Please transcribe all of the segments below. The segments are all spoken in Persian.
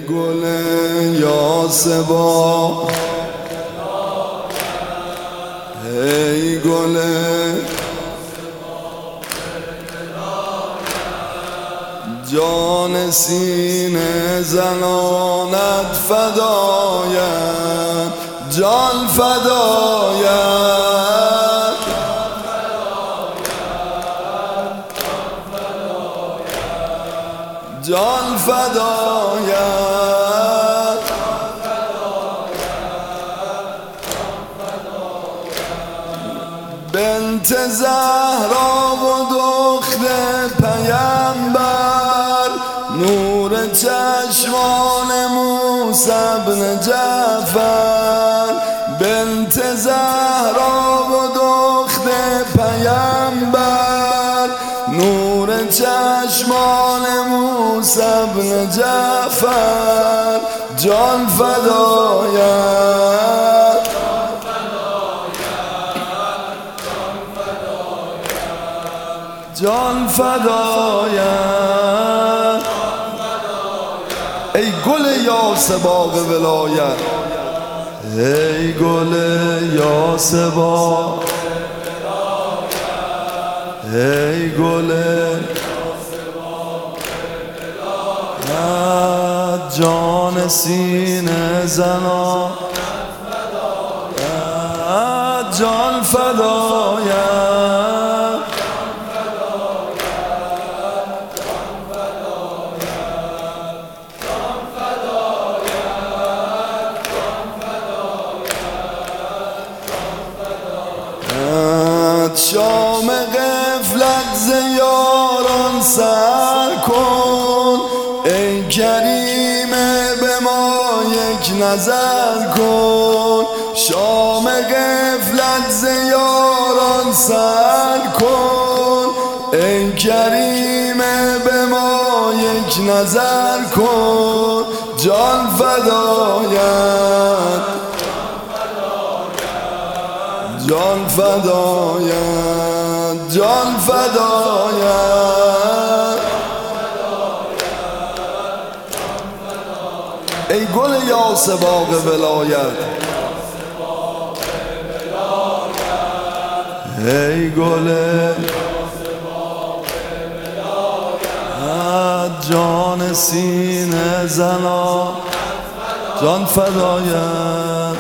گل یاسبا، ای گل جان سینه زنانت فدایم، جان فدایم، جان فدایم، بنت زهرا و دختر پیمبر، نور چشمان موسی بن جعفر، بنت زهرا و دختر پیمبر، نور چشمان موسی بن جعفر، جان فدایم، جان فدایم، ای گل یاسباغ ولایت، ای گل یاسباغ، ای گل جان سینه زنا، جان فدایم، شام غفلت ز یاران سر کن، ای کریم به ما یک نظر کن، شام غفلت ز یاران سر کن، ای کریم به ما یک نظر کن، جان فدایم، جان فدایم، جان فدایم، ای گل یاسباغ ولایت، ای گل جان سینه زنا، جان فدایم،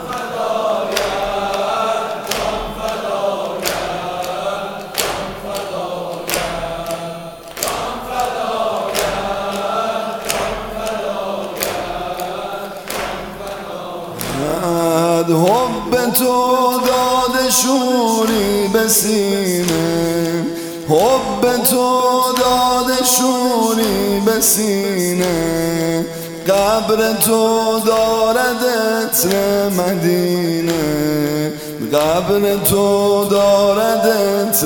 حب تو داده شوری به سینه، حب تو داده شوری به سینه، قبر تو دارد عطر مدینه، قبر تو دارد عطر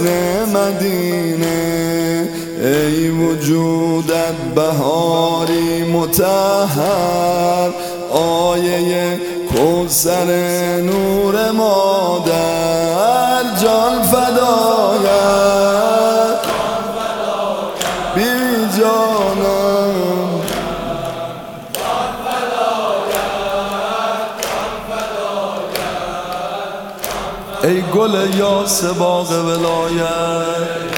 مدینه، ای وجودت بهاری مطهر، آیه کوثر نور مادر، جان فدایم، بی جانم، ای گل یاسباغ ولایت،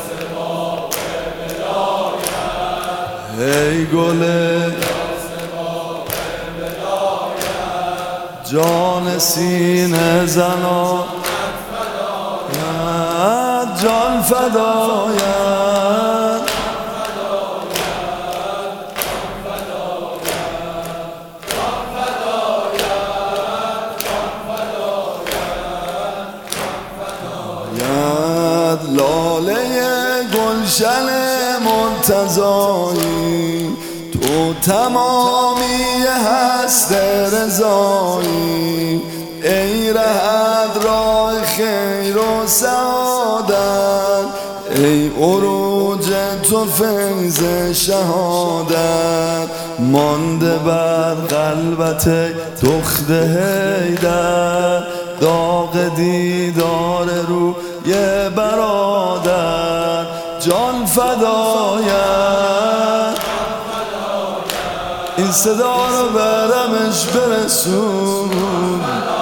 ای گل جان سینه زنا، جان فدایم، لاله گلشن مرتضایی، تو تمامی هست رضایی، ای رهد راه خیر و سعادت، ای عروج تو فیض شهادت، مانده بر قلبت دخت حیدر، داغ دیدار روی برادر، جان فدایم، این صدا رو برمش برسون